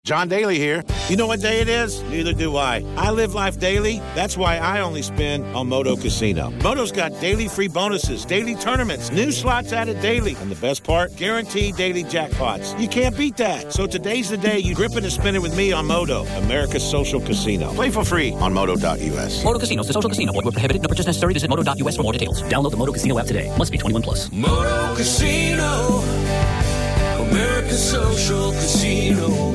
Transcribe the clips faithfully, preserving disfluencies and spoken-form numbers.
John Daly here. You know what day it is? Neither do I. I live life daily. That's why I only spin on Moto Casino. Moto's got daily free bonuses, daily tournaments, new slots added daily. And the best part? Guaranteed daily jackpots. You can't beat that. So today's the day you grip it and spin it with me on Moto, America's social casino. Play for free on moto dot u s. Moto Casino is a social casino. Void where prohibited. No purchase necessary. Visit moto dot u s for more details. Download the Moto Casino app today. Must be twenty-one plus. Moto Casino, America's social casino.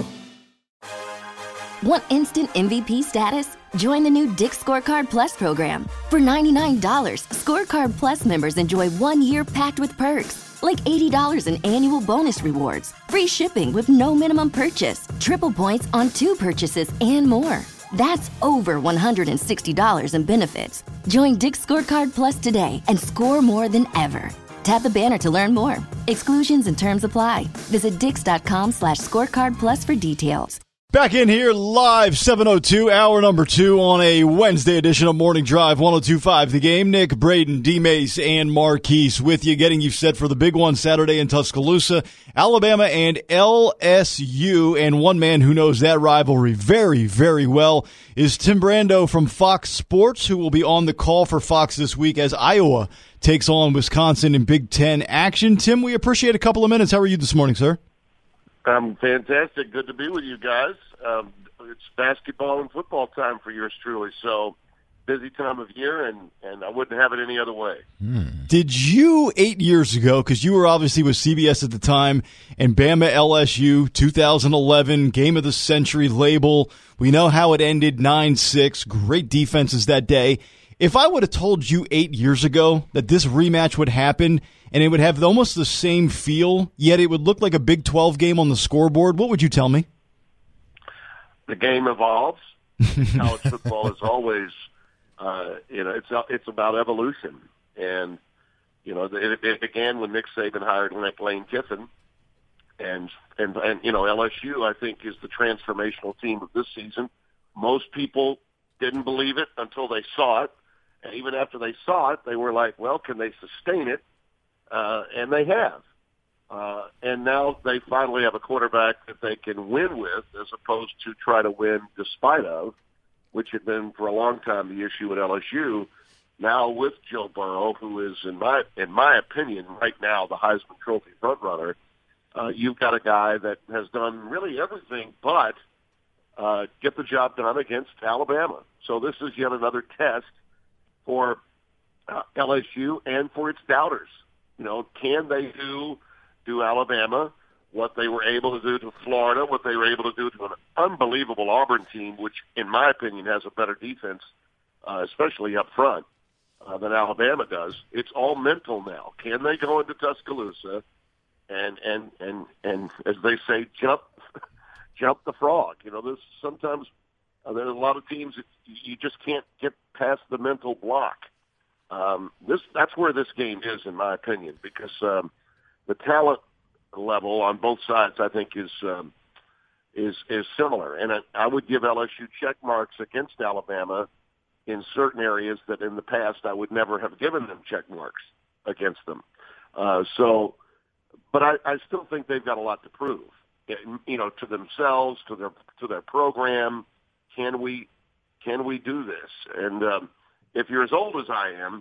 Want instant M V P status? Join the new Dick's Scorecard Plus program. For ninety-nine dollars, Scorecard Plus members enjoy one year packed with perks, like eighty dollars in annual bonus rewards, free shipping with no minimum purchase, triple points on two purchases, and more. That's over one hundred sixty dollars in benefits. Join Dick's Scorecard Plus today and score more than ever. Tap the banner to learn more. Exclusions and terms apply. Visit dix.com slash scorecard plus for details. Back in here live, seven oh two, hour number two on a Wednesday edition of Morning Drive, one oh two point five The Game. Nick, Braden, D-Mace, and Marquise with you, getting you set for the big one Saturday in Tuscaloosa, Alabama and L S U. And one man who knows that rivalry very, very well is Tim Brando from Fox Sports, who will be on the call for Fox this week as Iowa takes on Wisconsin in Big Ten action. Tim, we appreciate a couple of minutes. How are you this morning, sir? Um, fantastic. Good to be with you guys. Um, it's basketball and football time for yours truly, so busy time of year, and, and I wouldn't have it any other way. Hmm. Did you, eight years ago, because you were obviously with C B S at the time, and Bama L S U, two thousand eleven, Game of the Century label, we know how it ended, nine six, great defenses that day. If I would have told you eight years ago that this rematch would happen and it would have almost the same feel, yet it would look like a Big twelve game on the scoreboard, what would you tell me? The game evolves. College football is always, uh, you know, it's it's about evolution. And, you know, it, it began when Nick Saban hired Lane Kiffin. And, and, and, you know, L S U, I think, is the transformational team of this season. Most people didn't believe it until they saw it. And even after they saw it, they were like, well, can they sustain it? Uh, and they have. Uh, and now they finally have a quarterback that they can win with as opposed to try to win despite of, which had been for a long time the issue at L S U. Now with Joe Burrow, who is, in my in my opinion, right now the Heisman Trophy frontrunner, uh, you've got a guy that has done really everything but uh, get the job done against Alabama. So this is yet another test for uh, L S U and for its doubters. You know, can they do do Alabama what they were able to do to Florida, what they were able to do to an unbelievable Auburn team, which, in my opinion, has a better defense, uh, especially up front, uh, than Alabama does. It's all mental now. Can they go into Tuscaloosa and and and and as they say, jump jump the frog? You know, there's sometimes uh, there's a lot of teams that you just can't get past the mental block. Um, this that's where this game is, in my opinion, because um, the talent level on both sides, I think, is um, is is similar. And I, I would give L S U check marks against Alabama in certain areas that in the past I would never have given them check marks against them. Uh, so, but I, I still think they've got a lot to prove, you know, to themselves, to their to their program. Can we can we do this? And um, if you're as old as I am,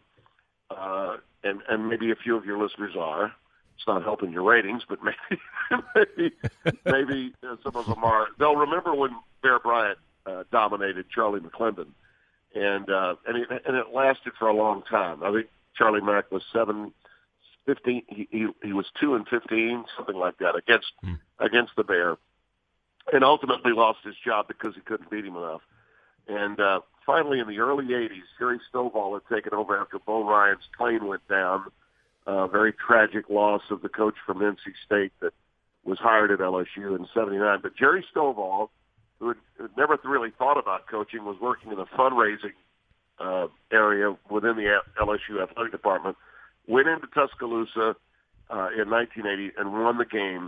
uh, and, and maybe a few of your listeners are, it's not helping your ratings, but maybe maybe, maybe uh, some of them are. They'll remember when Bear Bryant uh, dominated Charlie McClendon, and uh, and, it, and it lasted for a long time. I think Charlie Mack was seven, fifteen. He, he, he was two and fifteen, something like that, against mm. against the Bear, and ultimately lost his job because he couldn't beat him enough. And uh, finally, in the early eighties, Jerry Stovall had taken over after Bo Ryan's plane went down. A uh, very tragic loss of the coach from N C State that was hired at L S U in seventy-nine. But Jerry Stovall, who had, had never really thought about coaching, was working in the fundraising uh, area within the L S U athletic department, went into Tuscaloosa uh, in nineteen eighty and won the game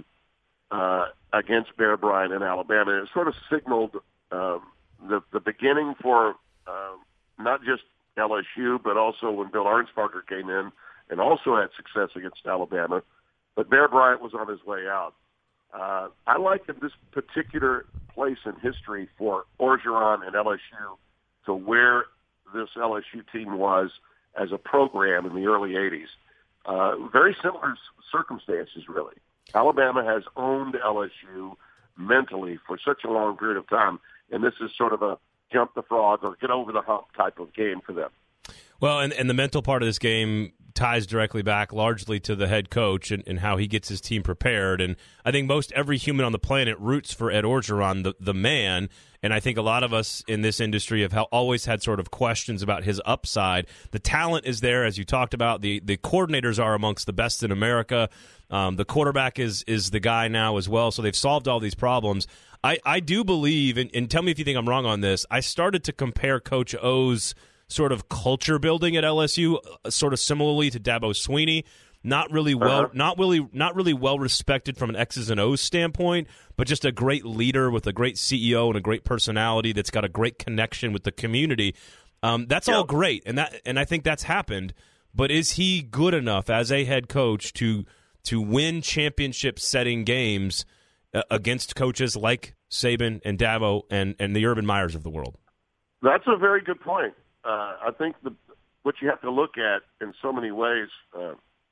uh, against Bear Bryant in Alabama. And it sort of signaled um, the, the beginning for uh, not just L S U, but also when Bill Arnsparger came in and also had success against Alabama. But Bear Bryant was on his way out. Uh, I like in this particular place in history for Orgeron and L S U to where this L S U team was as a program in the early eighties. Uh, very similar circumstances, really. Alabama has owned L S U mentally for such a long period of time, and this is sort of a jump the frog or get over the hump type of game for them. Well, and, and the mental part of this game ties directly back largely to the head coach and, and how he gets his team prepared. And I think most every human on the planet roots for Ed Orgeron, the, the man. And I think a lot of us in this industry have always had sort of questions about his upside. The talent is there, as you talked about. The the coordinators are amongst the best in America. Um, the quarterback is is the guy now as well. So they've solved all these problems. I, I do believe, and, and tell me if you think I'm wrong on this, I started to compare Coach O's sort of culture building at L S U, uh, sort of similarly to Dabo Swinney. Not really well, uh-huh. not really, not really well respected from an X's and O's standpoint, but just a great leader with a great C E O and a great personality that's got a great connection with the community. Um, that's yep. all great, and that, and I think that's happened. But is he good enough as a head coach to to win championship-setting games uh, against coaches like Saban and Dabo and and the Urban Meyers of the world? That's a very good point. Uh, I think the, what you have to look at in so many ways uh,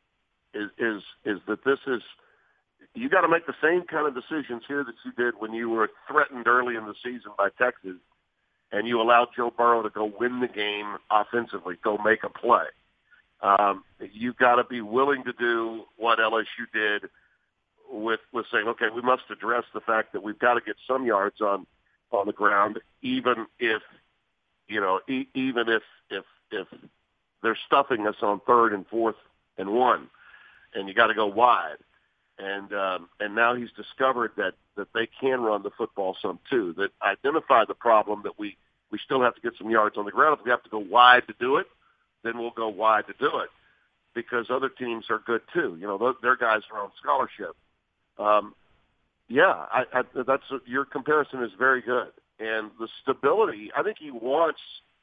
is, is is that this is you got to make the same kind of decisions here that you did when you were threatened early in the season by Texas, and you allowed Joe Burrow to go win the game offensively, go make a play. Um, you've got to be willing to do what L S U did with with saying, okay, we must address the fact that we've got to get some yards on on the ground, even if. You know, e- even if, if if they're stuffing us on third and fourth and one, and you got to go wide, and um, and now he's discovered that, that they can run the football some too. That identify the problem that we, we still have to get some yards on the ground. If we have to go wide to do it, then we'll go wide to do it because other teams are good too. You know, their guys are on scholarship. Um, yeah, I, I, that's your comparison is very good. And the stability, I think he wants,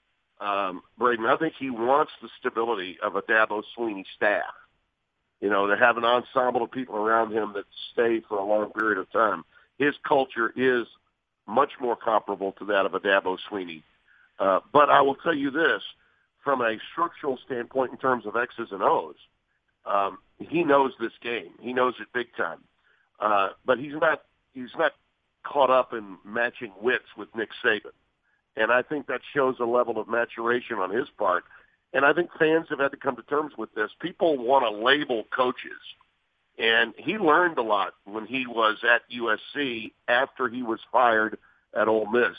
um, Braden, I think he wants the stability of a Dabo Swinney staff. You know, to have an ensemble of people around him that stay for a long period of time. His culture is much more comparable to that of a Dabo Swinney. Uh, but I will tell you this, from a structural standpoint in terms of X's and O's, um, he knows this game. He knows it big time. Uh, but he's not, he's not, caught up in matching wits with Nick Saban. And I think that shows a level of maturation on his part. And I think fans have had to come to terms with this. People want to label coaches. And he learned a lot when he was at U S C after he was fired at Ole Miss.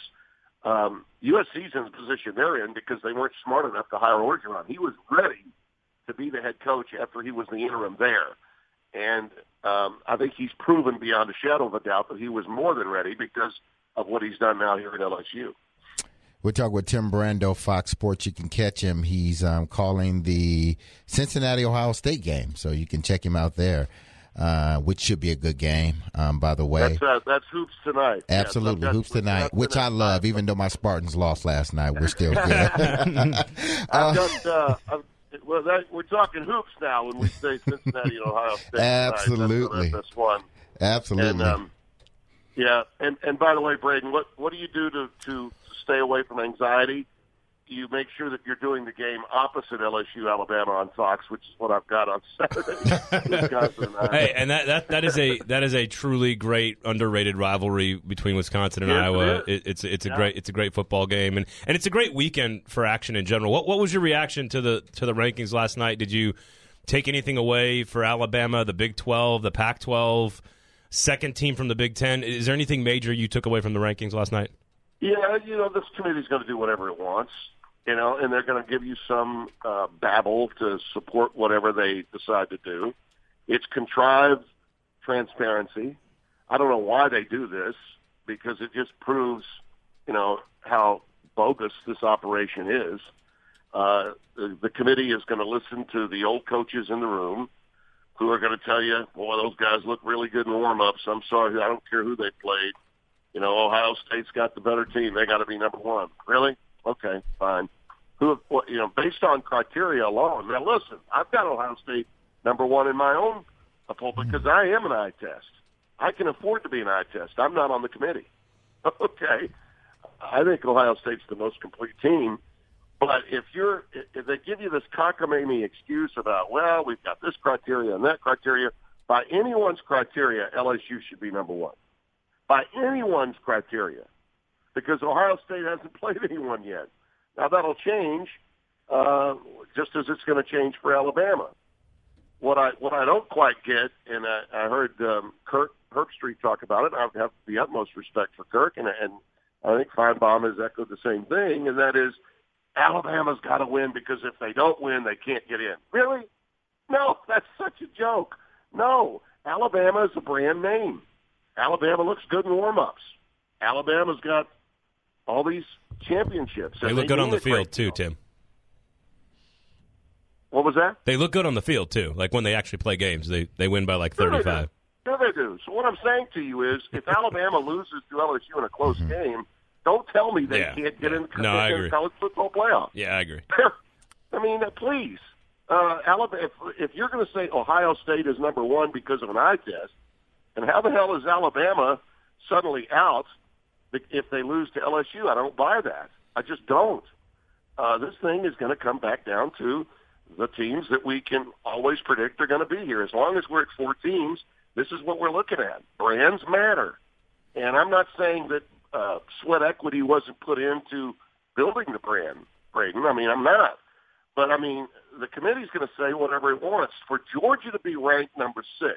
Um, U S C's in the position they're in because they weren't smart enough to hire Orgeron. He was ready to be the head coach after he was the interim there. And um, I think he's proven beyond a shadow of a doubt that he was more than ready because of what he's done now here at L S U. We're talking with Tim Brando, Fox Sports. You can catch him. He's um, calling the Cincinnati-Ohio State game, so you can check him out there, uh, which should be a good game, um, by the way. That's, uh, that's Hoops Tonight. Absolutely, yes, Hoops Tonight, which I love. Even though my Spartans lost last night, we're still good. uh, I've got, uh, I've, well, that, we're talking hoops now when we say Cincinnati and Ohio State. Absolutely. That's, that's one. Absolutely. And, um, yeah, and, and by the way, Braden, what, what do you do to, to stay away from anxiety? You make sure that you're doing the game opposite L S U Alabama on Fox, which is what I've got on Saturday. Hey, and that, that that is a that is a truly great underrated rivalry between Wisconsin and yes, Iowa. It it, it's it's a yeah. great it's a great football game, and, and it's a great weekend for action in general. What what was your reaction to the to the rankings last night? Did you take anything away for Alabama, the Big twelve, the Pac twelve, second team from the Big Ten? Is there anything major you took away from the rankings last night? Yeah, you know, this committee's going to do whatever it wants. You know, and they're going to give you some uh, babble to support whatever they decide to do. It's contrived transparency. I don't know why they do this because it just proves, you know, how bogus this operation is. Uh, the, the committee is going to listen to the old coaches in the room who are going to tell you, boy, those guys look really good in warm-ups. I'm sorry, I don't care who they played. You know, Ohio State's got the better team. They got to be number one. Really? Okay, fine. Who, you know, based on criteria alone. Now, listen, I've got Ohio State number one in my own poll because I am an eye test. I can afford to be an eye test. I'm not on the committee. Okay. I think Ohio State's the most complete team. But if you're, if they give you this cockamamie excuse about, well, we've got this criteria and that criteria, by anyone's criteria, L S U should be number one. By anyone's criteria, because Ohio State hasn't played anyone yet. Now that'll change, uh, just as it's going to change for Alabama. What I what I don't quite get, and I, I heard um, Kirk Herbstreit talk about it. I have the utmost respect for Kirk, and, and I think Feinbaum has echoed the same thing, and that is Alabama's got to win because if they don't win, they can't get in. Really? No, that's such a joke. No, Alabama is a brand name. Alabama looks good in warm-ups. Alabama's got all these championships. They look they good on the field, right too, now. Tim. What was that? They look good on the field, too. Like when they actually play games, they, they win by like thirty-five. Yeah, they do. So what I'm saying to you is if Alabama loses to L S U in a close mm-hmm. game, don't tell me they yeah. can't get yeah. in the no, I agree. college football playoff. Yeah, I agree. I mean, please. Uh, Alabama, if, if you're going to say Ohio State is number one because of an eye test, and how the hell is Alabama suddenly out if they lose to L S U? I don't buy that. I just don't. Uh, this thing is going to come back down to the teams that we can always predict are going to be here. As long as we're at four teams, this is what we're looking at. Brands matter. And I'm not saying that uh, sweat equity wasn't put into building the brand, Braden. I mean, I'm not. But, I mean, the committee's going to say whatever it wants. For Georgia to be ranked number six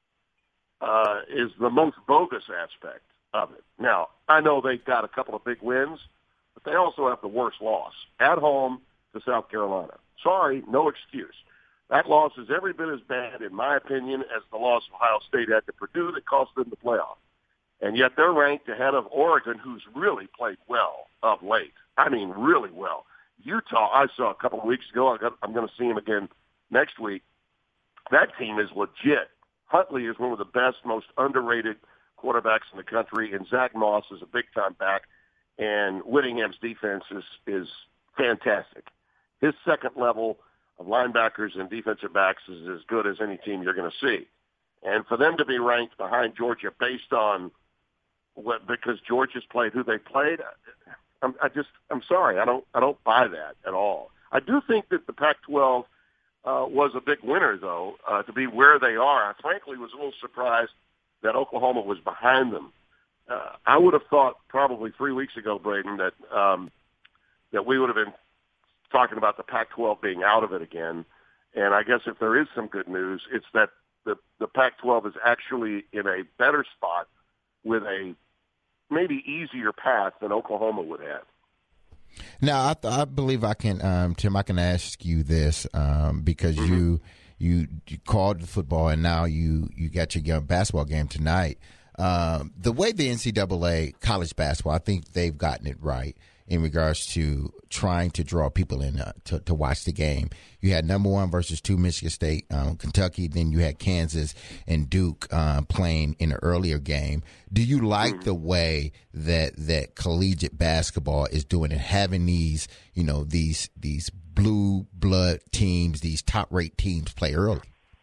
uh, is the most bogus aspect of it. Now, I know they've got a couple of big wins, but they also have the worst loss at home to South Carolina. Sorry, no excuse. That loss is every bit as bad, in my opinion, as the loss Ohio State had to Purdue that cost them the playoff. And yet they're ranked ahead of Oregon, who's really played well of late. I mean, really well. Utah, I saw a couple of weeks ago. I got, I'm going to see him again next week. That team is legit. Huntley is one of the best, most underrated quarterbacks in the country, and Zach Moss is a big-time back, and Whittingham's defense is, is fantastic. His second level of linebackers and defensive backs is as good as any team you're going to see. And for them to be ranked behind Georgia based on what, because Georgia's played who they played, I'm, I just, I'm sorry, I don't, I don't buy that at all. I do think that the Pac twelve uh, was a big winner, though, uh, to be where they are. I frankly was a little surprised that Oklahoma was behind them. Uh, I would have thought probably three weeks ago, Braden, that um, that we would have been talking about the Pac twelve being out of it again. And I guess if there is some good news, it's that the, the Pac twelve is actually in a better spot with a maybe easier path than Oklahoma would have. Now, I, th- I believe I can, um, Tim, I can ask you this um, because mm-hmm. you, you you called the football and now you, you got your basketball game tonight. Um, the way the N C double A college basketball, I think they've gotten it right in regards to trying to draw people in uh, to, to watch the game. You had number one versus two, Michigan State, um, Kentucky. Then you had Kansas and Duke uh, playing in an earlier game. Do you like the way that that collegiate basketball is doing it, having these, you know, these these blue blood teams, these top rate teams play early?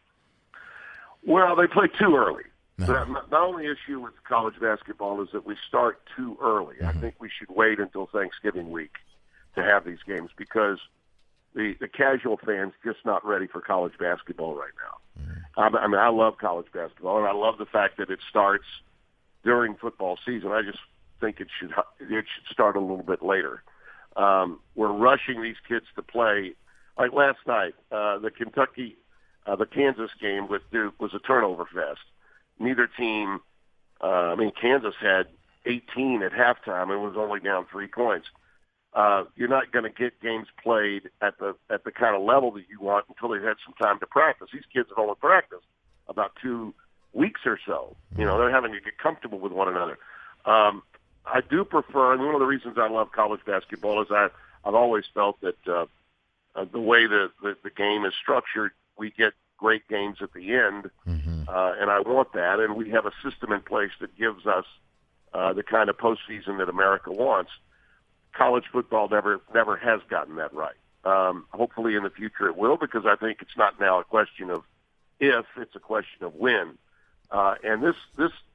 Well, they play too early. The, the only issue with college basketball is that we start too early. Mm-hmm. I think we should wait until Thanksgiving week to have these games because the, the casual fan's just not ready for college basketball right now. Mm-hmm. I, I mean, I love college basketball, and I love the fact that it starts during football season. I just think it should it should start a little bit later. Um, we're rushing these kids to play. Like last night, uh, the Kentucky, uh, the Kansas game with Duke was a turnover fest. Neither team, uh, I mean, Kansas had eighteen at halftime and was only down three points. Uh, you're not going to get games played at the at the kind of level that you want until they've had some time to practice. These kids have only practiced about two weeks or so. You know, they're having to get comfortable with one another. Um, I do prefer, and one of the reasons I love college basketball is I, I've always felt that uh, uh, the way the, the, the game is structured, we get great games at the end, mm-hmm. uh, and I want that. And we have a system in place that gives us uh, the kind of postseason that America wants. College football never never has gotten that right. Um, hopefully in the future it will, because I think it's not now a question of if, it's a question of when. Uh, and this this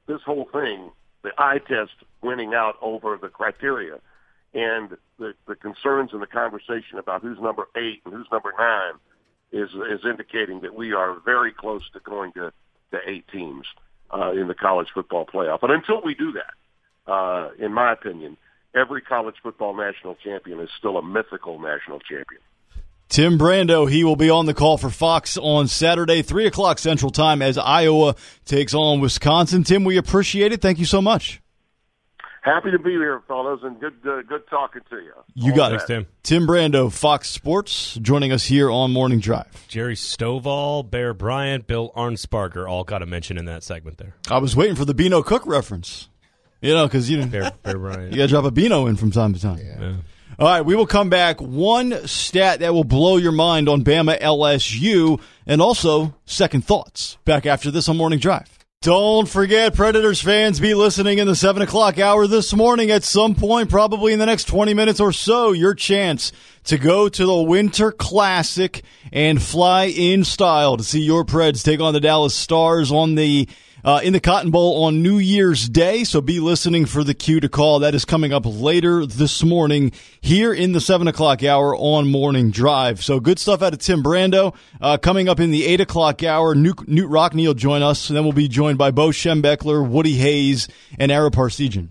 this whole thing, the eye test winning out over the criteria, and the, the concerns and the conversation about who's number eight and who's number nine is is indicating that we are very close to going to, to eight teams uh, in the college football playoff. And until we do that, uh, in my opinion, every college football national champion is still a mythical national champion. Tim Brando, he will be on the call for Fox on Saturday, three o'clock Central Time, as Iowa takes on Wisconsin. Tim, we appreciate it. Thank you so much. Happy to be here, fellas, and good uh, good talking to you. You All got that. it, Tim. Tim Brando, Fox Sports, joining us here on Morning Drive. Jerry Stovall, Bear Bryant, Bill Arnsparger all got a mention in that segment there. I was waiting for the Beano Cook reference. You know, because you, Bear, Bear Bryant. you got to drop a Beano in from time to time. Yeah. All right, we will come back. One stat that will blow your mind on Bama L S U, and also second thoughts. Back after this on Morning Drive. Don't forget, Predators fans, be listening in the seven o'clock hour this morning at some point, probably in the next twenty minutes or so, your chance to go to the Winter Classic and fly in style to see your Preds take on the Dallas Stars on the uh, in the Cotton Bowl on New Year's Day. So be listening for the cue to call. That is coming up later this morning here in the seven o'clock hour on Morning Drive. So good stuff out of Tim Brando. Uh, coming up in the eight o'clock hour, Newt, Newt Rockney will join us, and then we'll be joined by Bo Schembechler, Woody Hayes, and Ara Parsegian.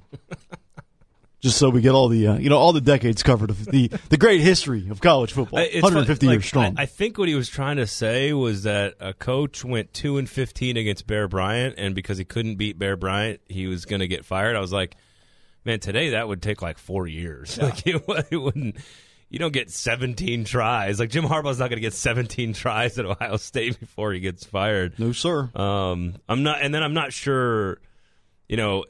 Just so we get all the uh, you know all the decades covered of the, the great history of college football, It's one hundred fifty fun, years like, strong. I, I think what he was trying to say was that a coach went two and fifteen against Bear Bryant, and because he couldn't beat Bear Bryant, he was going to get fired. I was like, man, today that would take like four years. Yeah. Like it, it wouldn't. You don't get seventeen tries. Like Jim Harbaugh's not going to get seventeen tries at Ohio State before he gets fired. No, sir. Um, I'm not, and then I'm not sure. You know.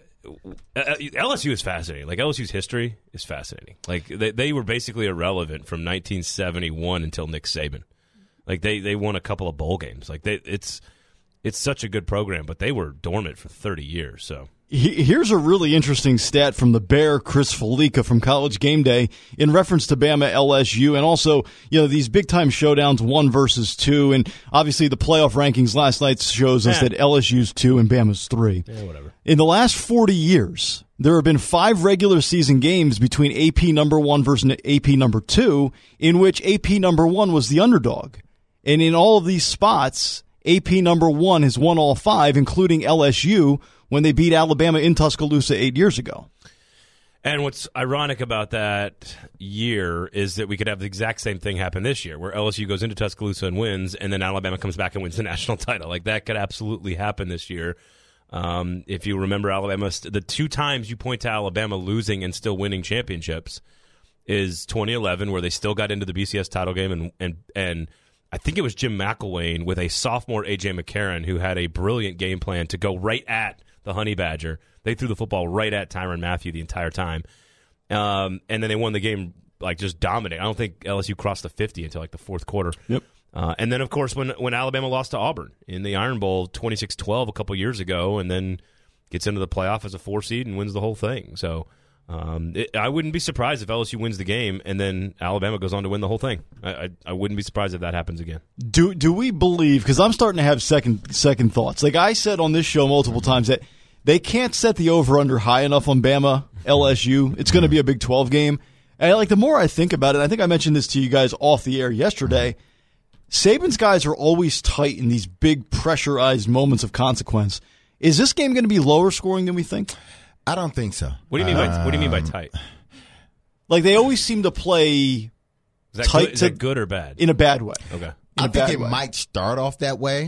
L S U is fascinating. Like L S U's history is fascinating. Like they they were basically irrelevant from nineteen seventy-one until Nick Saban. Like they, they won a couple of bowl games. Like they it's it's such a good program, but they were dormant for thirty years. So here's a really interesting stat from the Bear, Chris Felica from College Game Day in reference to Bama L S U, and also, you know, these big time showdowns, one versus two, and obviously the playoff rankings last night shows us yeah. that L S U's two and Bama's three. Yeah, whatever. In the last forty years, there have been five regular season games between A P number one versus A P number two, in which A P number one was the underdog. And in all of these spots, A P number one has won all five, including L S U, when they beat Alabama in Tuscaloosa eight years ago. And what's ironic about that year is that we could have the exact same thing happen this year, where L S U goes into Tuscaloosa and wins, and then Alabama comes back and wins the national title. Like, that could absolutely happen this year. Um, if you remember Alabama, the two times you point to Alabama losing and still winning championships is twenty eleven, where they still got into the B C S title game, and and and I think it was Jim McElwain with a sophomore A J McCarron who had a brilliant game plan to go right at the Honey Badger. They threw the football right at Tyrann Mathieu the entire time. Um, and then they won the game, like, just dominate. I don't think L S U crossed the fifty until, like, the fourth quarter. Yep. Uh, and then, of course, when when Alabama lost to Auburn in the Iron Bowl twenty-six twelve a couple years ago, and then gets into the playoff as a four seed and wins the whole thing. So um, it, I wouldn't be surprised if L S U wins the game and then Alabama goes on to win the whole thing. I, I, I wouldn't be surprised if that happens again. Do do we believe, because I'm starting to have second second thoughts. Like I said on this show multiple times, that they can't set the over-under high enough on Bama, L S U. It's going to be a Big twelve game. And like the more I think about it, I think I mentioned this to you guys off the air yesterday, Saban's guys are always tight in these big pressurized moments of consequence. Is this game going to be lower scoring than we think? I don't think so. What do you mean by um, What do you mean by tight? Like they always seem to play Is that, tight good, is to, that good or bad? in a bad way. Okay. I think it way. might start off that way,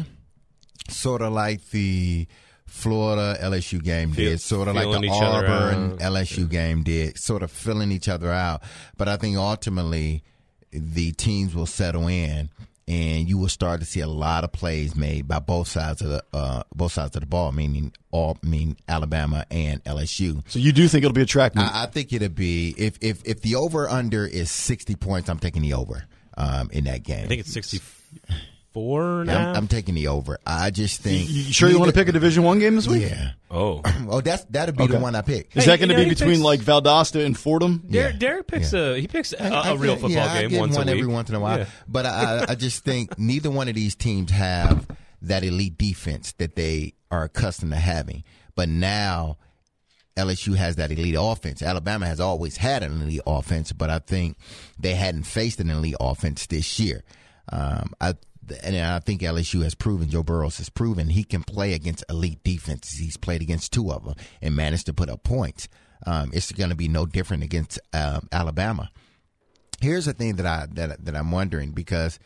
sort of like the Florida L S U game Feel, did, sort of like the Auburn L S U yeah. game did, sort of filling each other out. But I think ultimately the teams will settle in, and you will start to see a lot of plays made by both sides of the uh, both sides of the ball, meaning all mean Alabama and L S U. So you do think it'll be a track meet? I, I think it'll be if if if the over under is sixty points, I'm taking the over um, in that game. I think it's sixty-four now. Yeah, I'm, I'm taking the over. I just think. You, you sure you want to pick a Division One game this week? Yeah. Oh. Oh, that's that'll be okay. the one I pick. Is Hey, that going to you know, be he between picks, like Valdosta and Fordham? Derek, Yeah. Derek picks yeah. a he picks a, I, a I real get, football yeah, I game get once one a week. every once in a while. Yeah. But I, I just think neither one of these teams have that elite defense that they are accustomed to having. but now L S U has that elite offense. Alabama has always had an elite offense, but I think they hadn't faced an elite offense this year. Um, I, and I think L S U has proven, Joe Burrows has proven he can play against elite defenses. He's played against two of them and managed to put up points. Um, it's going to be no different against uh, Alabama. Here's the thing that I that that I'm wondering, because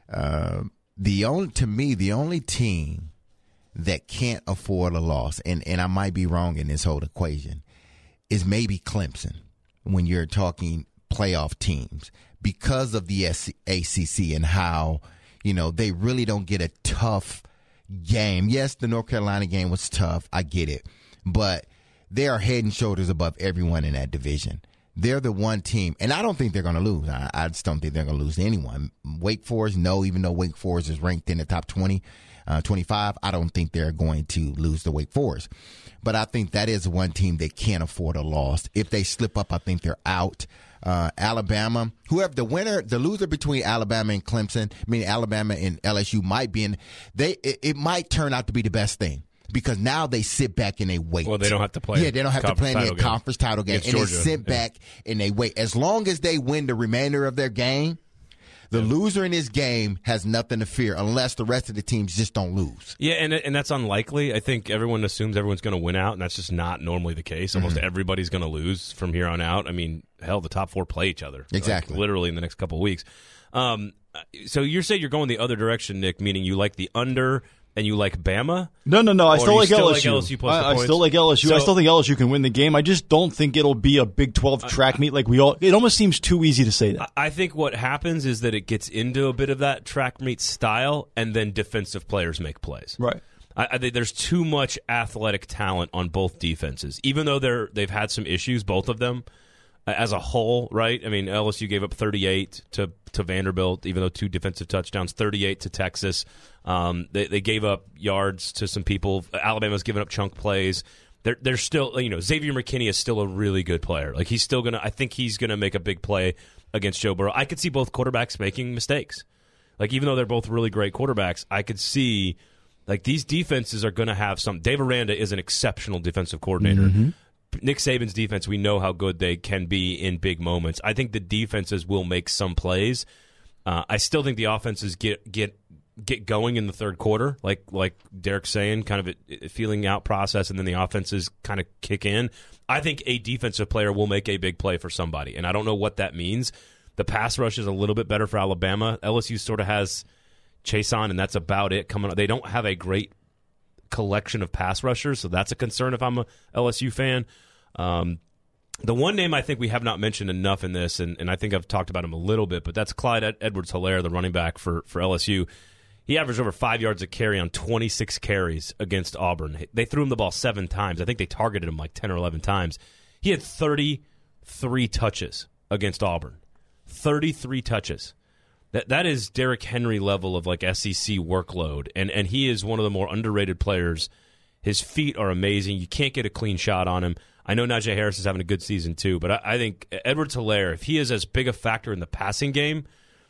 uh, the only to me the only team that can't afford a loss, and, and I might be wrong in this whole equation, is maybe Clemson when you're talking playoff teams, because of the A C C and how, you know, they really don't get a tough game. Yes, the North Carolina game was tough. I get it. But they are head and shoulders above everyone in that division. They're the one team, and I don't think they're going to lose. I, I just don't think they're going to lose to anyone. Wake Forest, no, even though Wake Forest is ranked in the top twenty, uh, twenty-five, I don't think they're going to lose to Wake Forest. But I think that is one team that can't afford a loss. If they slip up, I think they're out. Uh, Alabama, whoever the winner, the loser between Alabama and Clemson, I mean Alabama and L S U might be in, they it, it might turn out to be the best thing. Because now they sit back and they wait. Well, they don't have to play. Yeah, they don't have to play in their conference title game. And they sit back and they wait. As long as they win the remainder of their game, the yeah. loser in this game has nothing to fear unless the rest of the teams just don't lose. Yeah, and and that's unlikely. I think everyone assumes everyone's going to win out, and that's just not normally the case. Almost mm-hmm. everybody's going to lose from here on out. I mean, hell, the top four play each other. Exactly. Like, literally in the next couple of weeks. Um, so you're saying you're going the other direction, Nick, meaning you like the under – and you like Bama? No, no, no. I still like still L S U. Like L S U plus I, the I points? still like L S U. So, I still think L S U can win the game. I just don't think it'll be a Big twelve track meet like we all. It almost seems too easy to say that. I think what happens is that it gets into a bit of that track meet style, and then defensive players make plays. Right. I, I think there's too much athletic talent on both defenses, even though they're they've had some issues, both of them. As a whole, right? I mean, L S U gave up thirty-eight to, to Vanderbilt, even though two defensive touchdowns, thirty-eight to Texas. Um, they, they gave up yards to some people. Alabama's given up chunk plays. They're, they're still, you know, Xavier McKinney is still a really good player. Like, he's still going to, I think he's going to make a big play against Joe Burrow. I could see both quarterbacks making mistakes. Like, even though they're both really great quarterbacks, I could see, like, these defenses are going to have some. Dave Aranda is an exceptional defensive coordinator. Mm-hmm. Nick Saban's defense, we know how good they can be in big moments. I think the defenses will make some plays. Uh, I still think the offenses get get get going in the third quarter, like like Derek's saying, kind of a, a feeling out process, and then the offenses kind of kick in. I think a defensive player will make a big play for somebody, and I don't know what that means. The pass rush is a little bit better for Alabama. L S U sort of has Chase on, and that's about it coming up. They don't have a great collection of pass rushers, so that's a concern if I'm a L S U fan. Um, the one name I think we have not mentioned enough in this, and, and I think I've talked about him a little bit, but that's Clyde Ed- Edwards-Helaire, the running back for, for L S U. He averaged over five yards a carry on twenty-six carries against Auburn. They threw him the ball seven times. I think they targeted him like ten or eleven times. He had thirty-three touches against Auburn. thirty-three touches. That that is Derrick Henry level of like S E C workload, and and he is one of the more underrated players. His feet are amazing. You can't get a clean shot on him. I know Najee Harris is having a good season too, but I, I think Edwards-Helaire, if he is as big a factor in the passing game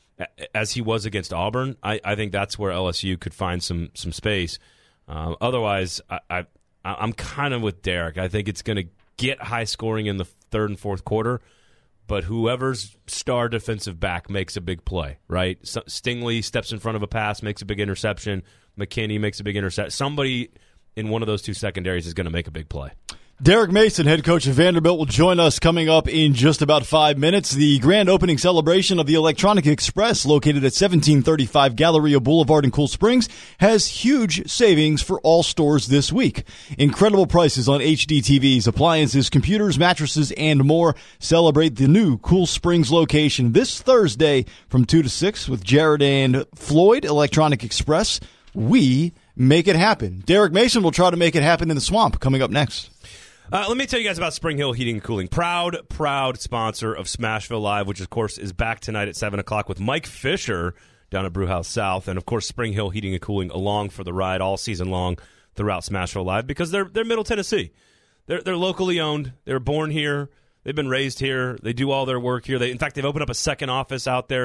as he was against Auburn, I, I think that's where L S U could find some some space. Uh, otherwise, I, I I'm kind of with Derek. I think it's going to get high scoring in the third and fourth quarter. But whoever's star defensive back makes a big play, right? So, Stingley steps in front of a pass, makes a big interception. McKinney makes a big interception. Somebody in one of those two secondaries is going to make a big play. Derek Mason, head coach of Vanderbilt, will join us coming up in just about five minutes. The grand opening celebration of the Electronic Express, located at seventeen thirty-five Galleria Boulevard in Cool Springs, has huge savings for all stores this week. Incredible prices on H D T Vs, appliances, computers, mattresses, and more. Celebrate the new Cool Springs location this Thursday from two to six with Jared and Floyd. Electronic Express, we make it happen. Derek Mason will try to make it happen in the swamp coming up next. Uh, let me tell you guys about Spring Hill Heating and Cooling. Proud, proud sponsor of Smashville Live, which, of course, is back tonight at seven o'clock with Mike Fisher down at Brewhouse South. And, of course, Spring Hill Heating and Cooling along for the ride all season long throughout Smashville Live because they're they're Middle Tennessee. They're, they're locally owned. They were born here. They've been raised here. They do all their work here. They, in fact, they've opened up a second office out there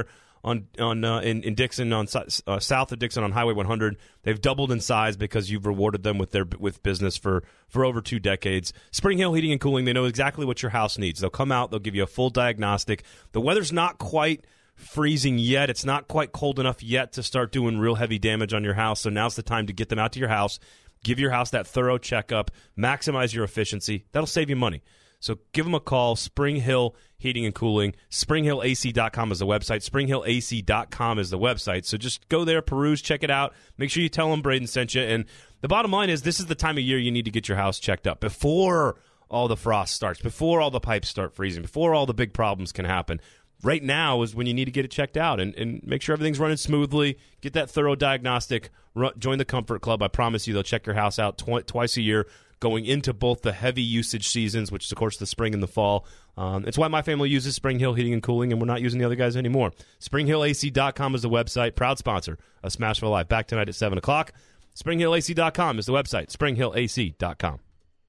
on on uh, in, in Dixon on uh, south of Dixon on Highway one hundred. They've doubled in size because you've rewarded them with their with business for, for over two decades. Spring Hill Heating and Cooling, they know exactly what your house needs. They'll come out, they'll give you a full diagnostic. The weather's not quite freezing yet. It's not quite cold enough yet to start doing real heavy damage on your house, so now's the time to get them out to your house, give your house that thorough checkup, maximize your efficiency. That'll save you money. So give them a call, Spring Hill Heating and Cooling. spring hill a c dot com is the website. spring hill a c dot com is the website. So just go there, peruse, check it out. Make sure you tell them Braden sent you. And the bottom line is this is the time of year you need to get your house checked up before all the frost starts, before all the pipes start freezing, before all the big problems can happen. Right now is when you need to get it checked out and, and make sure everything's running smoothly. Get that thorough diagnostic. Run, join the Comfort Club. I promise you they'll check your house out tw- twice a year going into both the heavy usage seasons, which is, of course, the spring and the fall. Um, it's why my family uses Spring Hill Heating and Cooling, and we're not using the other guys anymore. spring hill a c dot com is the website. Proud sponsor of Smashville Live. Back tonight at seven o'clock. spring hill a c dot com is the website. spring hill a c dot com.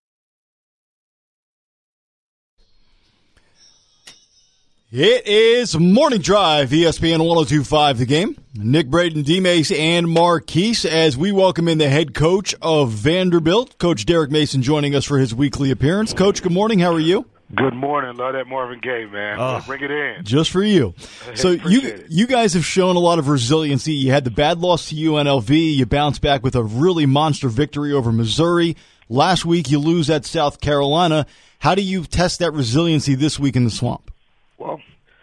It is Morning Drive, E S P N ten twenty-five The Game. Nick Braden, D-Mace, and Marquise as we welcome in the head coach of Vanderbilt, Coach Derek Mason, joining us for his weekly appearance. Coach, good morning. How are you? Good morning. Love that Marvin Gaye, man. Oh, bring it in. Just for you. So you you guys have shown a lot of resiliency. You had the bad loss to U N L V. You bounced back with a really monster victory over Missouri. Last week you lose at South Carolina. How do you test that resiliency this week in the Swamp? Well,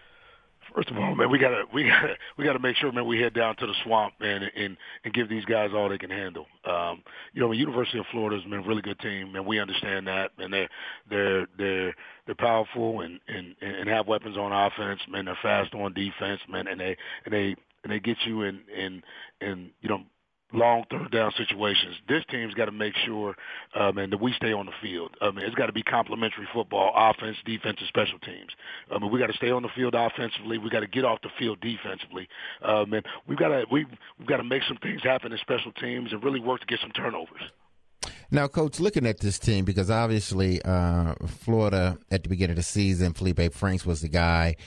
first of all, man, we gotta we gotta we gotta make sure, man, we head down to the Swamp, man, and and give these guys all they can handle. Um, you know, the University of Florida's been a really good team, and we understand that, and they're they're they're they're powerful and and and have weapons on offense, man. They're fast on defense, man, and they and they and they get you in in in you know. long third down situations. This team's got to make sure, um, and that we stay on the field. I mean, it's got to be complementary football, offense, defense, and special teams. I mean, we got to stay on the field offensively. We got to get off the field defensively, um, and we've got to we we've got to make some things happen in special teams and really work to get some turnovers. Now, Coach, looking at this team, because obviously uh, Florida at the beginning of the season, Felipe Franks was the guy.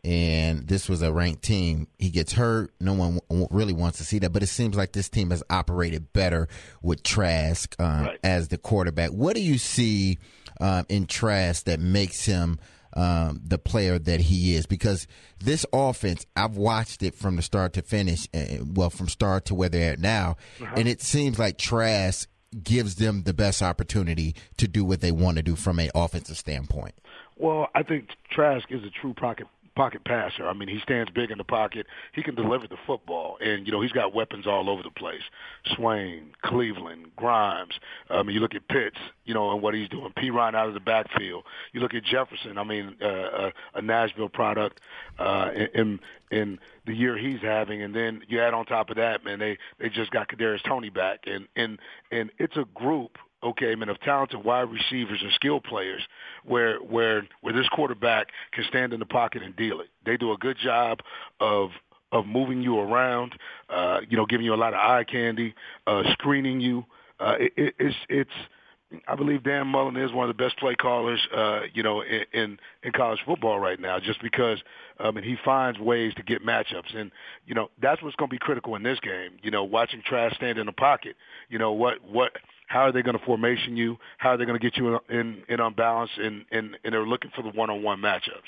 And this was a ranked team. He gets hurt. No one w- really wants to see that. But it seems like this team has operated better with Trask uh, right. as the quarterback. What do you see uh, in Trask that makes him um, the player that he is? Because this offense, I've watched it from the start to finish, uh, well, from start to where they're at now, uh-huh. and it seems like Trask gives them the best opportunity to do what they want to do from an offensive standpoint. Well, I think Trask is a true pocket pocket passer. I mean, he stands big in the pocket. He can deliver the football, and you know he's got weapons all over the place. Swain, Cleveland, Grimes. I mean, you look at Pitts, you know, and what he's doing. P-Ryan out of the backfield. You look at Jefferson. I mean, uh, a, a Nashville product uh, in in the year he's having, and then you add on top of that, man, they they just got Kadarius Toney back, and and and it's a group. Okay, I mean, of talented wide receivers and skill players where where where this quarterback can stand in the pocket and deal it. They do a good job of of moving you around, uh, you know, giving you a lot of eye candy, uh, screening you. Uh, it, it, it's it's I believe Dan Mullen is one of the best play callers, uh, you know, in, in in college football right now, just because um, and he finds ways to get matchups, and you know that's what's going to be critical in this game. You know, watching Trask stand in the pocket. You know what what. How are they going to formation you? How are they going to get you in in, in unbalance? And, and and they're looking for the one-on-one matchups.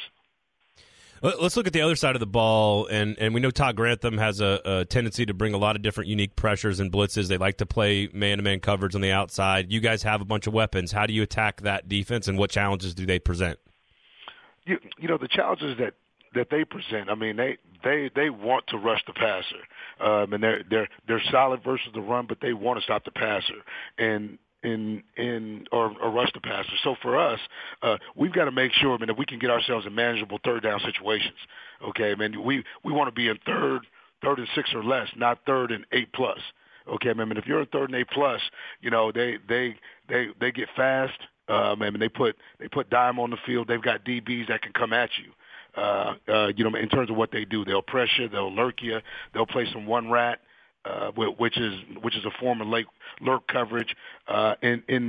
Let's look at the other side of the ball, and, and we know Todd Grantham has a, a tendency to bring a lot of different unique pressures and blitzes. They like to play man-to-man coverage on the outside. You guys have a bunch of weapons. How do you attack that defense, and what challenges do they present? You, you know, the challenges that, that they present, I mean, they, they, they want to rush the passer. Um, and they're they're they're solid versus the run, but they want to stop the passer and in in or, or rush the passer. So for us, uh, we've got to make sure, I mean, that we can get ourselves in manageable third down situations. Okay, I mean, we we want to be in third, third and six or less, not third and eight plus. Okay, I mean, if you're in third and eight plus, you know they they they they get fast. Um, I mean, they put they put dime on the field. They've got D Bs that can come at you. Uh, uh, you know, in terms of what they do, they'll press you, they'll lurk you, they'll play some one rat, uh, which is which is a form of lurk, lurk coverage. Uh, in in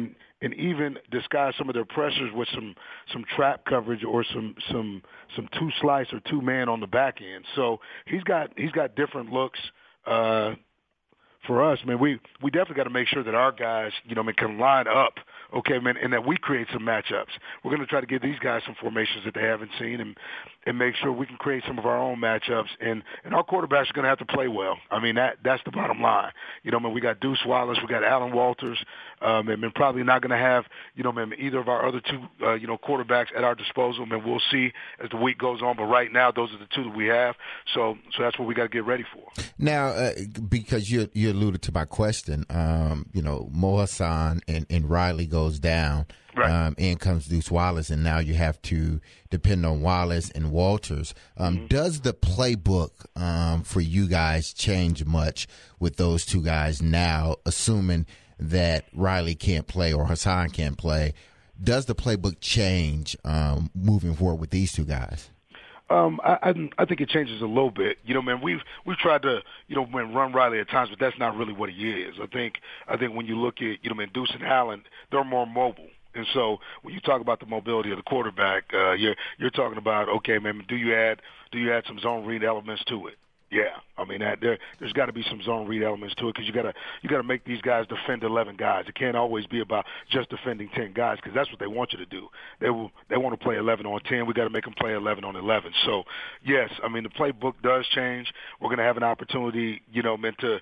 and even disguise some of their pressures with some some trap coverage or some some some two slice or two man on the back end. So he's got he's got different looks. Uh, For us, man, we we definitely got to make sure that our guys, you know, man, can line up, okay, man, and that we create some matchups. We're going to try to give these guys some formations that they haven't seen, and and make sure we can create some of our own matchups. And and our quarterbacks are going to have to play well. I mean, that that's the bottom line. You know, man, we got Deuce Wallace, we got Alan Walters, um, and man, probably not going to have, you know, man, either of our other two, uh, you know, quarterbacks at our disposal. Man, we'll see as the week goes on. But right now, those are the two that we have. So so that's what we got to get ready for. Now, uh, because you you alluded to my question, um, you know, Mo Hassan and, and Riley goes down, right. um, in comes Deuce Wallace, and now you have to depend on Wallace and Walters. Um, mm-hmm. Does the playbook um, for you guys change much with those two guys now, assuming that Riley can't play or Hassan can't play? Does the playbook change um, moving forward with these two guys? Um, I, I I think it changes a little bit. You know, man, we've we've tried to, you know, man, run Riley at times, but that's not really what he is. I think I think when you look at, you know, man, Deuce and Allen, they're more mobile. And so when you talk about the mobility of the quarterback, uh, you're you're talking about, okay, man, do you add do you add some zone read elements to it? Yeah, I mean that there there's got to be some zone read elements to it because you gotta you gotta make these guys defend eleven guys. It can't always be about just defending ten guys because that's what they want you to do. They will they want to play eleven on ten. We got to make them play eleven on eleven. So yes, I mean the playbook does change. We're gonna have an opportunity, you know, meant to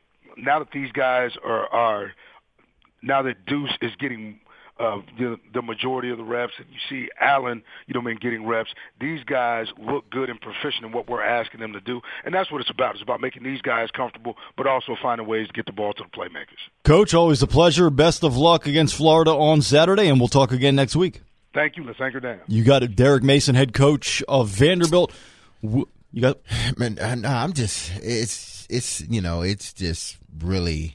now that these guys are are now that Deuce is getting. Uh, the, the majority of the reps, and you see Allen, you know, man, getting reps. These guys look good and proficient in what we're asking them to do, and that's what it's about. It's about making these guys comfortable, but also finding ways to get the ball to the playmakers. Coach, always a pleasure. Best of luck against Florida on Saturday, and we'll talk again next week. Thank you. Let's anchor down. You got it, Derek Mason, head coach of Vanderbilt. You got, man. I'm just, it's, it's, you know, it's just really,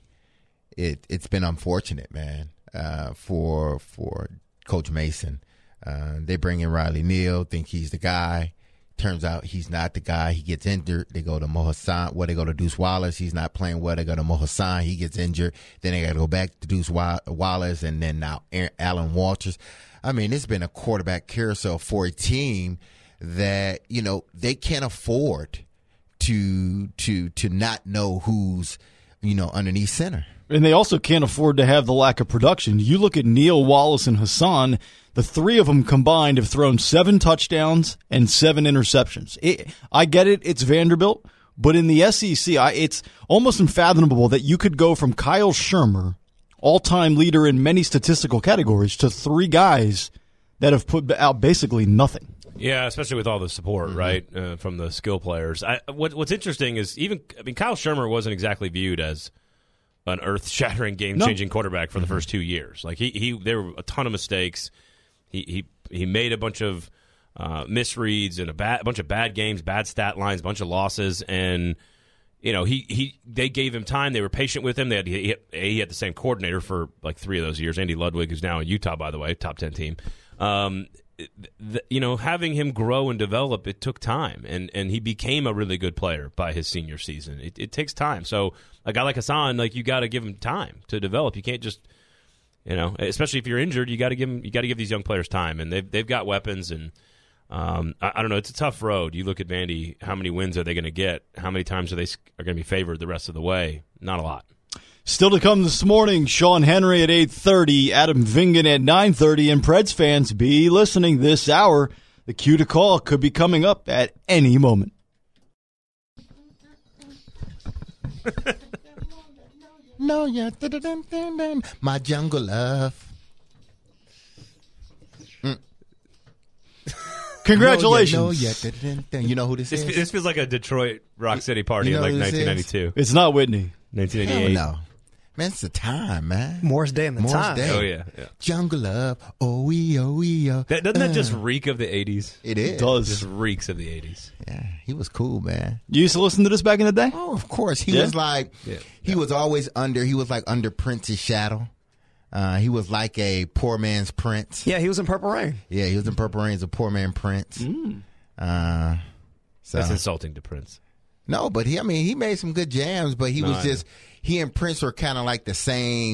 it, it's been unfortunate, man. Uh, for for Coach Mason. Uh, they bring in Riley Neal, think he's the guy. Turns out he's not the guy. He gets injured. They go to Mo Hassan. Well, they go to Deuce Wallace. He's not playing well. They go to Mo Hassan. He gets injured. Then they got to go back to Deuce Wallace, and then now Aaron, Alan Walters. I mean, it's been a quarterback carousel for a team that, you know, they can't afford to to to not know who's, you know, underneath center. And they also can't afford to have the lack of production. You look at Neal, Wallace, and Hassan, the three of them combined have thrown seven touchdowns and seven interceptions. It, I get it, it's Vanderbilt, but in the S E C, I, it's almost unfathomable that you could go from Kyle Shermer, all-time leader in many statistical categories, to three guys that have put out basically nothing. Yeah, especially with all the support, mm-hmm. right, uh, from the skill players. I, what, what's interesting is even, I mean, Kyle Shermer wasn't exactly viewed as an earth-shattering, game-changing no. quarterback for the mm-hmm. first two years. Like he, he, there were a ton of mistakes. He, he, he made a bunch of uh, misreads and a, bad, a bunch of bad games, bad stat lines, a bunch of losses, and you know he, he they gave him time. They were patient with him. They had he, had he had the same coordinator for like three of those years, Andy Ludwig, who's now in Utah, by the way, top ten team. Um, the, you know, having him grow and develop, it took time, and and he became a really good player by his senior season. It, it takes time. So a guy like Hassan, like you got to give him time to develop. You can't just, you know, especially if you're injured, you got to give him, you got to give these young players time, and they've they've got weapons, and um, I, I don't know, it's a tough road. You look at Vandy, how many wins are they going to get? How many times are they are going to be favored the rest of the way? Not a lot. Still to come this morning, Sean Henry at eight thirty, Adam Vingan at nine thirty, and Preds fans, be listening this hour. The cue to call could be coming up at any moment. No, yeah, my jungle love. Mm. Congratulations. No, yeah, no, yeah. You know who this, this is? This feels like a Detroit Rock City party you know in like nineteen ninety-two. Is? It's not Whitney. nineteen eighty-eight. No. Man, it's the time, man. Morris Day and the Morris time. Day. Oh, yeah, yeah. Jungle love. Oh, we, oh, we, oh. That, doesn't that uh, just reek of the eighties? It is. It does. It just reeks of the eighties. Yeah, he was cool, man. You used to listen to this back in the day? Oh, of course. He yeah. was like, yeah. he yeah. was always under, he was like under Prince's shadow. Uh, he was like a poor man's Prince. Yeah, he was in Purple Rain. Yeah, he was in Purple Rain as a poor man Prince. Mm. Uh, so. That's insulting to Prince. No, but he, I mean, he made some good jams, but he no, was I just, know. he and Prince were kind of like the same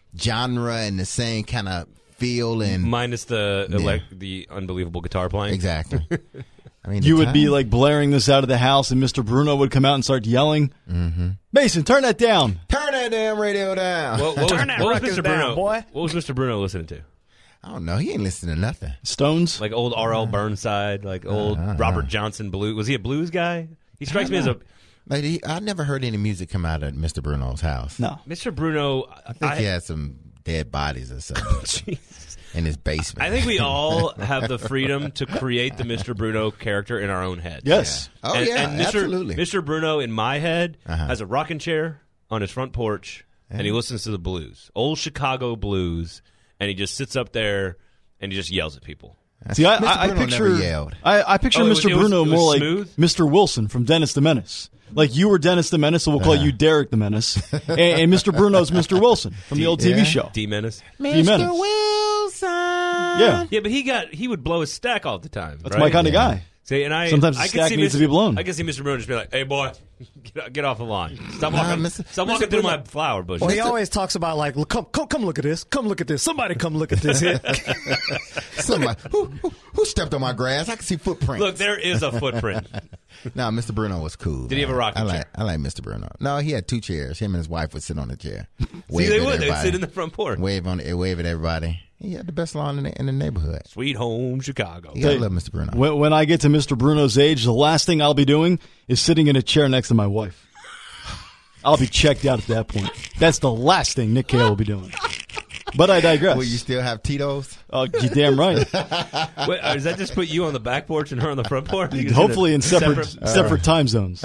genre and the same kind of feel and minus the Yeah. elec- the unbelievable guitar playing. exactly. I mean, You the would be time- like blaring this out of the house, and Mister Bruno would come out and start yelling. Mm-hmm. Mason, turn that down. turn that damn radio down. What, what was, Turn that what was record Mister down, Bruno? boy. What was Mister Bruno listening to? I don't know. He ain't listening to nothing. Stones. Like old R L Burnside, like old Uh, uh, Robert uh. Johnson blues. Was he a blues guy? He strikes me as a Like he, I never heard any music come out of Mister Bruno's house. No. Mister Bruno. I think he had some dead bodies or something in his basement. I think we all have the freedom to create the Mister Bruno character in our own head. Yes. Oh, and, yeah, and Mister absolutely. Mister Bruno in my head Uh-huh. has a rocking chair on his front porch, and he listens to the blues, old Chicago blues, and he just sits up there and he just yells at people. See, I, Mister I, I Bruno picture never yelled. I, I picture Oh, it was- Mister it was- Bruno it was more smooth? like Mister Wilson from Dennis the Menace. Like you were Dennis the Menace, so we'll call Uh-huh. you Derek the Menace, and, and Mister Bruno's Mister Wilson from the old T V Yeah. show. D Menace. D Menace. Wilson. Yeah, Yeah, but he got he would blow his stack all the time. that's right? my kind of Yeah. guy. See, and I Sometimes the I could stack see needs Mister to be blown. I can see Mister Bruno just be like, "Hey, boy, get, get off the line. Stop Nah, walking, Mister stop Mister walking through Bruno- my flower bush." Well, he always talks about like, "Look, come, come, come, look at this. Come look at this. Somebody, come look at this here." Somebody who, who who stepped on my grass? I can see footprints. Look, there is a footprint. No, Mister Bruno was cool. Did he have a rocking I like, chair? I like Mister Bruno. No, he had two chairs. Him and his wife would sit on the chair. See, Wave they at would. They'd everybody. sit in the front porch. Wave on, wave at everybody. He had the best lawn in the, in the neighborhood. Sweet home Chicago. You gotta love Mister Bruno. When, when I get to Mister Bruno's age, the last thing I'll be doing is sitting in a chair next to my wife. I'll be checked out at that point. That's the last thing Nick Cale will be doing. But I digress. Will you still have Tito's? Oh, you're damn right. Wait, uh, does that just put you on the back porch and her on the front porch? You Hopefully in a separate separate time zones.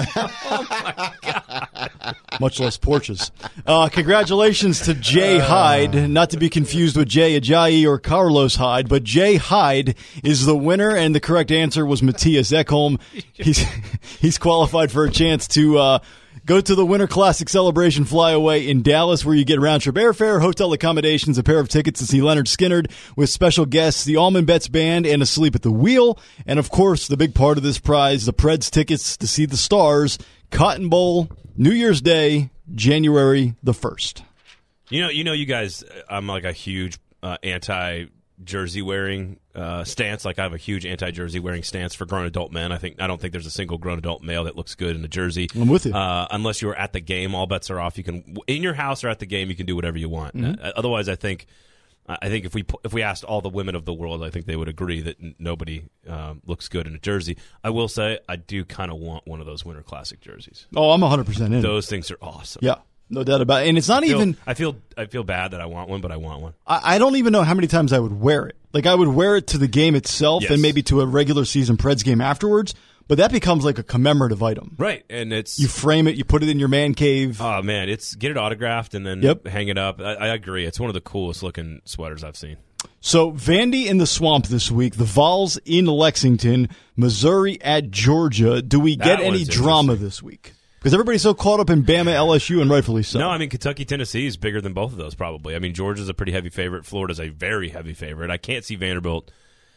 Much less porches. Uh, congratulations to Jay Hyde, not to be confused with Jay Ajayi or Carlos Hyde, but Jay Hyde is the winner, and the correct answer was Matthias Ekholm. He's he's qualified for a chance to uh, go to the Winter Classic Celebration Flyaway in Dallas, where you get round-trip airfare, hotel accommodations, a pair of tickets to see Leonard Skinnard with special guests, the Allman Betts Band, and a sleep at the wheel. And, of course, the big part of this prize, the Preds tickets to see the Stars, Cotton Bowl, New Year's Day, January the first. You know, you know, you guys. I'm like a huge uh, anti-jersey wearing uh, stance. Like I have a huge anti-jersey wearing stance for grown adult men. I think I don't think there's a single grown adult male that looks good in a jersey. I'm with you. Uh, unless you're at the game, all bets are off. You can in your house or at the game, you can do whatever you want. Mm-hmm. Uh, otherwise, I think. I think if we if we asked all the women of the world, I think they would agree that n- nobody um, looks good in a jersey. I will say I do kind of want one of those Winter Classic jerseys. Oh, I'm one hundred percent in. Those things are awesome. Yeah, no doubt about it. And it's not I feel, even... I feel I feel bad that I want one, but I want one. I, I don't even know how many times I would wear it. Like, I would wear it to the game itself Yes. and maybe to a regular season Preds game afterwards, but that becomes like a commemorative item. Right, and it's You frame it, you put it in your man cave. oh man, it's get it autographed and then Yep. hang it up. I, I agree. It's one of the coolest looking sweaters I've seen. So, Vandy in the Swamp this week, the Vols in Lexington, Missouri at Georgia. Do we get That any one's drama interesting. this week? Because everybody's so caught up in Bama, L S U, and rightfully so. No, I mean Kentucky, Tennessee is bigger than both of those probably. I mean Georgia's a pretty heavy favorite. Florida's a very heavy favorite. I can't see Vanderbilt.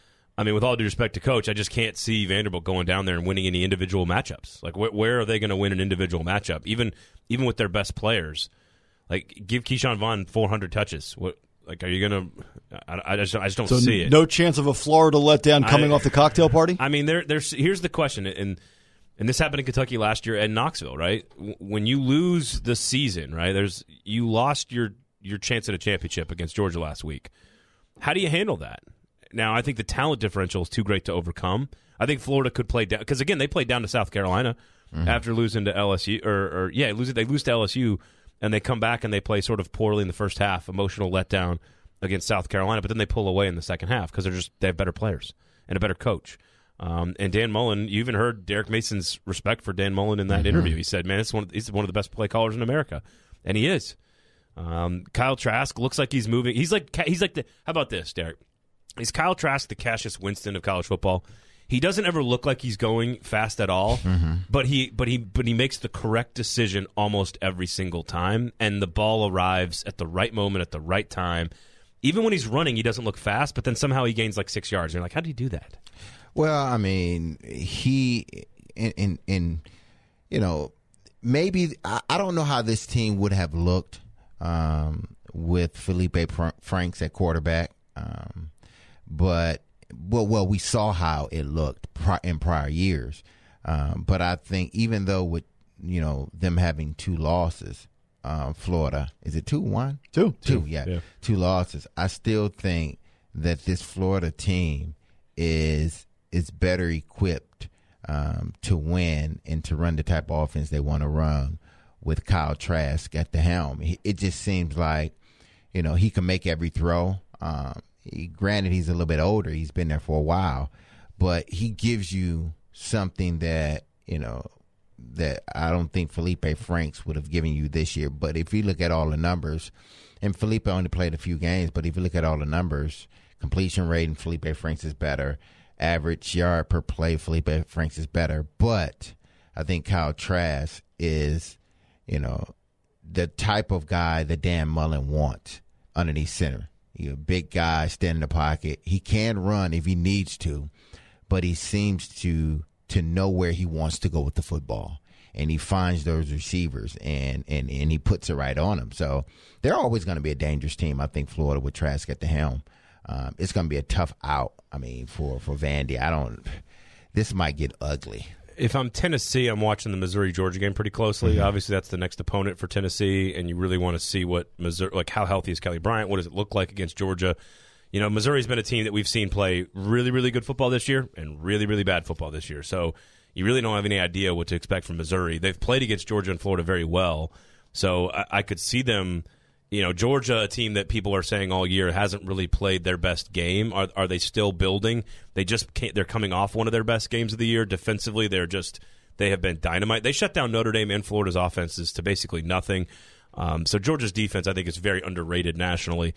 I mean, with all due respect to Coach, I just can't see Vanderbilt going down there and winning any individual matchups. Like, wh- where are they going to win an individual matchup? Even even with their best players, like give Keyshawn Vaughn four hundred touches. What? Like, are you going to? I just I just don't so see it. no chance of a Florida letdown coming I- off the cocktail party? I mean, there, there's here's the question, and and this happened in Kentucky last year at Knoxville, right? W- When you lose the season, right? There's you lost your your chance at a championship against Georgia last week. How do you handle that? Now, I think the talent differential is too great to overcome. I think Florida could play down because again, they played down to South Carolina mm-hmm. after losing to L S U, or, or yeah, lose they lose to L S U, and they come back and they play sort of poorly in the first half, emotional letdown against South Carolina, but then they pull away in the second half because they're just they have better players and a better coach. Um, and Dan Mullen, you even heard Derek Mason's respect for Dan Mullen in that mm-hmm. interview. He said, "Man, it's one of, he's one of the best play callers in America," and he is. Um, Kyle Trask looks like he's moving. He's like he's like the. How about this, Derek? Is Kyle Trask the Cassius Winston of college football? He doesn't ever look like he's going fast at all, mm-hmm. but he but he but he makes the correct decision almost every single time, and the ball arrives at the right moment at the right time. Even when he's running, he doesn't look fast, but then somehow he gains like six yards. And you're like, how did he do that? Well, I mean, he in in, in you know maybe I, I don't know how this team would have looked um, with Felipe Franks at quarterback. Um, but well, well, we saw how it looked in prior years. Um, but I think even though with you know them having two losses, um, Florida is it two one two two yeah, yeah two losses. I still think that this Florida team is is better equipped um, to win and to run the type of offense they want to run with Kyle Trask at the helm. It just seems like you know he can make every throw. Um, he, granted, he's a little bit older; he's been there for a while, but he gives you something that, you know, that I don't think Felipe Franks would have given you this year. But if you look at all the numbers, and Felipe only played a few games, but if you look at all the numbers, completion rate and Felipe Franks is better. Average yard per play, Felipe Franks is better. But I think Kyle Trask is, you know, the type of guy that Dan Mullen wants underneath center. You're a big guy, stand in the pocket. He can run if he needs to, but he seems to to know where he wants to go with the football, and he finds those receivers, and, and, and he puts it right on them. So they're always going to be a dangerous team, I think, Florida with Trask at the helm. Um, it's going to be a tough out, I mean, for, for Vandy. I don't – this might get ugly. If I'm Tennessee, I'm watching the Missouri-Georgia game pretty closely. Mm-hmm. Obviously, that's the next opponent for Tennessee, and you really want to see what Missouri – like how healthy is Kelly Bryant? What does it look like against Georgia? You know, Missouri's been a team that we've seen play really, really good football this year and really, really bad football this year. So you really don't have any idea what to expect from Missouri. They've played against Georgia and Florida very well. So I, I could see them, you know, Georgia, a team that people are saying all year hasn't really played their best game. Are are they still building? They just can't, they're coming off one of their best games of the year. Defensively, they're just, they have been dynamite. They shut down Notre Dame and Florida's offenses to basically nothing. Um, so Georgia's defense, I think, is very underrated nationally.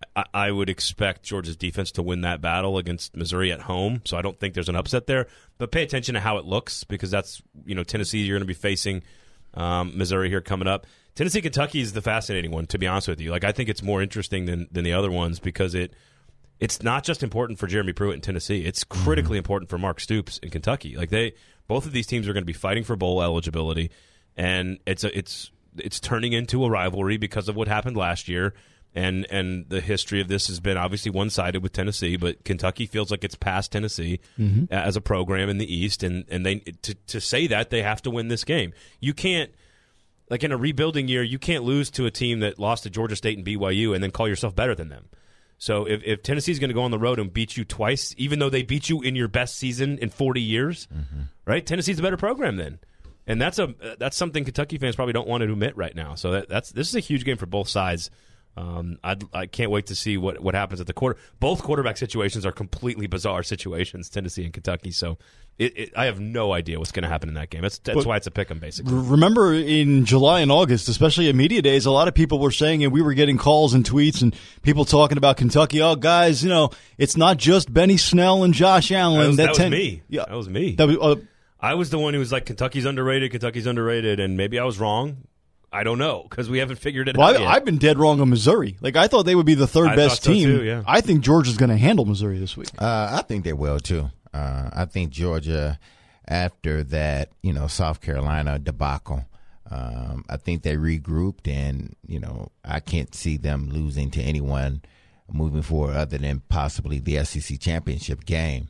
I would expect Georgia's defense to win that battle against Missouri at home, so I don't think there's an upset there. But pay attention to how it looks, because that's, you know, Tennessee, you're going to be facing um, Missouri here coming up. Tennessee, Kentucky is the fascinating one, to be honest with you. Like, I think it's more interesting than, than the other ones because it it's not just important for Jeremy Pruitt in Tennessee. It's critically mm-hmm. important for Mark Stoops in Kentucky. Like, they both of these teams are going to be fighting for bowl eligibility, and it's a, it's it's turning into a rivalry because of what happened last year. And and the history of this has been obviously one-sided with Tennessee, but Kentucky feels like it's past Tennessee mm-hmm. as a program in the East, and, and they to, to say that, they have to win this game. You can't, like in a rebuilding year, you can't lose to a team that lost to Georgia State and B Y U and then call yourself better than them. So if, if Tennessee's going to go on the road and beat you twice, even though they beat you in your best season in forty years, mm-hmm. right? Tennessee's a better program then. And that's a that's something Kentucky fans probably don't want to admit right now. So that, that's this is a huge game for both sides. Um, I'd, I can't wait to see what, what happens at the quarter. Both quarterback situations are completely bizarre situations, Tennessee and Kentucky. So it, it, I have no idea what's going to happen in that game. That's that's but why it's a pick 'em, basically. Remember in July and August, especially at media days, a lot of people were saying, and we were getting calls and tweets and people talking about Kentucky. Oh, guys, you know, it's not just Benny Snell and Josh Allen. That was, that that ten- was me. Yeah, that was me. That was, uh, I was the one who was like, Kentucky's underrated, Kentucky's underrated, and maybe I was wrong. I don't know, because we haven't figured it well, out I, yet. I've been dead wrong on Missouri. Like, I thought they would be the third I best so team. Too, yeah. I think Georgia's going to handle Missouri this week. Uh, I think they will, too. Uh, I think Georgia, after that, you know, South Carolina debacle, um, I think they regrouped, and, you know, I can't see them losing to anyone moving forward other than possibly the S E C championship game.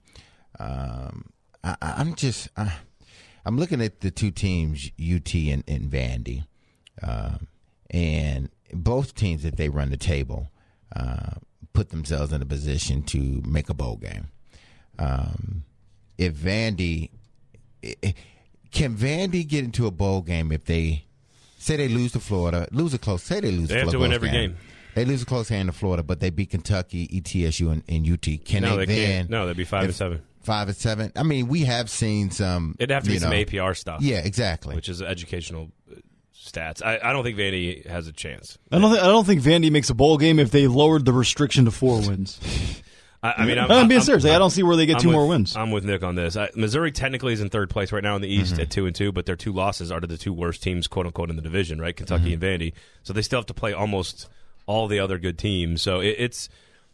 Um, I, I'm just I, I'm looking at the two teams, U T and, and Vandy. Um, and both teams, if they run the table, uh, put themselves in a position to make a bowl game. Um, if Vandy can Vandy get into a bowl game if they say they lose to Florida, lose a close, say they lose, they have to to win every game. They lose a close hand to Florida, but they beat Kentucky, E T S U, and, and U T. Can no, they, they then? Can't. No, they'd be five and seven. Five and seven. I mean, we have seen some. It'd have to be know, some A P R stuff. Yeah, exactly. Which is educational stats. I, I don't think Vandy has a chance. I don't think I don't think Vandy makes a bowl game if they lowered the restriction to four wins. I, I mean, I'm, I'm being I'm, serious. I'm, I don't see where they get I'm two with, more wins. I'm with Nick on this. I, Missouri technically is in third place right now in the East mm-hmm. at two and two, but their two losses are to the two worst teams, quote unquote, in the division, right? Kentucky mm-hmm. and Vandy. So they still have to play almost all the other good teams. So it, it's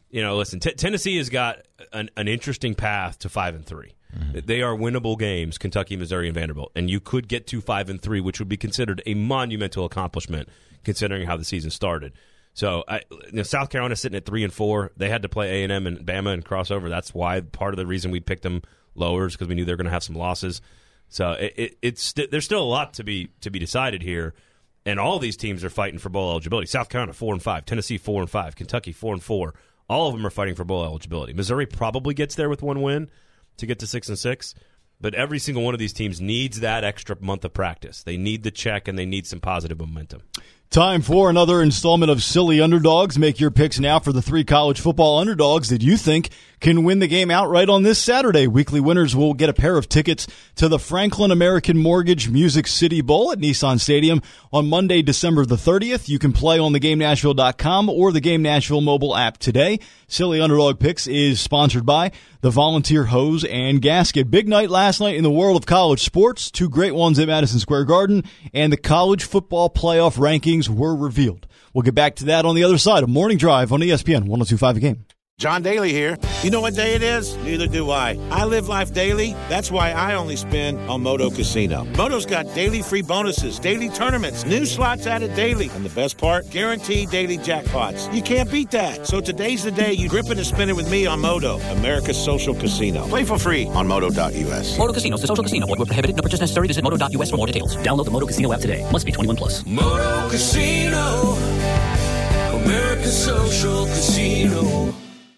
you know, listen, t- Tennessee has got an, an interesting path to five and three. Mm-hmm. They are winnable games, Kentucky, Missouri, and Vanderbilt, and you could get to five and three, which would be considered a monumental accomplishment considering how the season started. So, I, you know, South Carolina sitting at three and four. They had to play A and M and Bama and crossover. That's why part of the reason we picked them lower is because we knew they were going to have some losses. So it, it, it's there's still a lot to be to be decided here, and all these teams are fighting for bowl eligibility. South Carolina four and five, Tennessee four and five, Kentucky four and four. All of them are fighting for bowl eligibility. Missouri probably gets there with one win to get to six and six, but every single one of these teams needs that extra month of practice. They need the check and they need some positive momentum. Time for another installment of Silly Underdogs. Make your picks now for the three college football underdogs that you think can win the game outright on this Saturday. Weekly winners will get a pair of tickets to the Franklin American Mortgage Music City Bowl at Nissan Stadium on Monday, December the thirtieth. You can play on the game nashville dot com or the Game Nashville mobile app today. Silly Underdog Picks is sponsored by the Volunteer Hose and Gasket. Big night last night in the world of college sports. Two great ones at Madison Square Garden, and the college football playoff rankings were revealed. We'll get back to that on the other side of Morning Drive on E S P N one oh two point five The Game. John Daly here. You know what day it is? Neither do I. I live life daily. That's why I only spin on Moto Casino. Moto's got daily free bonuses, daily tournaments, new slots added daily. And the best part? Guaranteed daily jackpots. You can't beat that. So today's the day you grip it and spin it with me on Moto, America's social casino. Play for free on moto dot u s. Moto Casinos, the social casino. Void where prohibited. No purchase necessary. Visit moto dot u s for more details. Download the Moto Casino app today. Must be twenty-one plus. Moto Casino, America's social casino.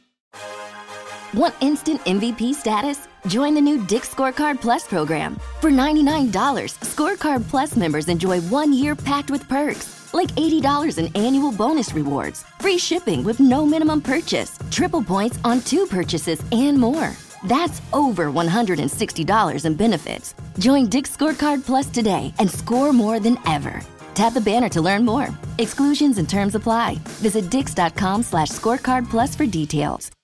Want instant M V P status? Join the new Dick's Scorecard Plus program. For ninety-nine dollars, Scorecard Plus members enjoy one year packed with perks, like eighty dollars in annual bonus rewards, free shipping with no minimum purchase, triple points on two purchases, and more. That's over one hundred sixty dollars in benefits. Join Dick's Scorecard Plus today and score more than ever. Tap the banner to learn more. Exclusions and terms apply. Visit dix dot com slash scorecard plus for details.